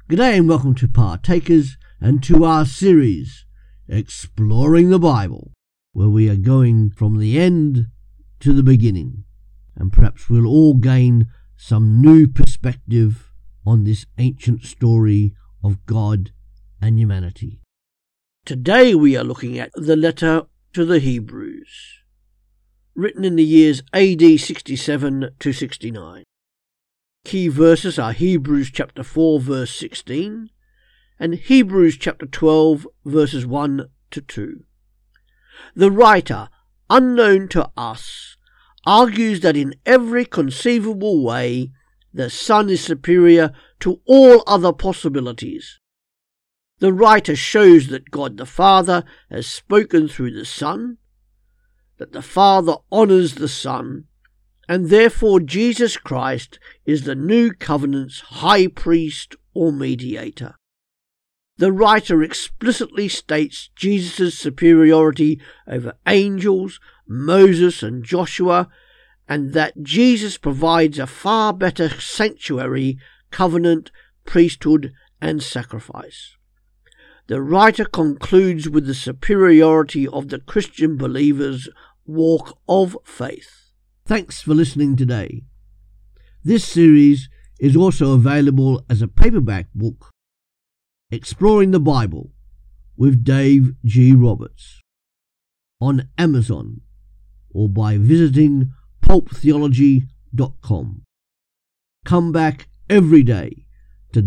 G'day and welcome to Partakers and to our series, Exploring the Bible, where we are going from the end to the beginning, and perhaps we'll all gain some new perspective on this ancient story of God and humanity. Today we are looking at the letter to the Hebrews, written in the years AD 67 to 69. Key verses are Hebrews chapter 4 verse 16 and Hebrews chapter 12 verses 1 to 2. The writer, unknown to us, argues that in every conceivable way the Son is superior to all other possibilities. The writer shows that God the Father has spoken through the Son, that the Father honours the Son, and therefore Jesus Christ is the new covenant's high priest or mediator. The writer explicitly states Jesus' superiority over angels, Moses and Joshua, and that Jesus provides a far better sanctuary, covenant, priesthood and sacrifice. The writer concludes with the superiority of the Christian believer's walk of faith. Thanks for listening today. This series is also available as a paperback book, Exploring the Bible with Dave G. Roberts, on Amazon or by visiting pulptheology.com. Come back every day to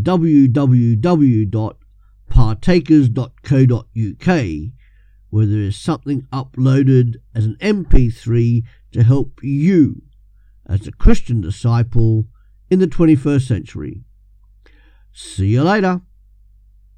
www.partakers.co.uk where there is something uploaded as an MP3 to help you as a Christian disciple in the 21st century. See you later.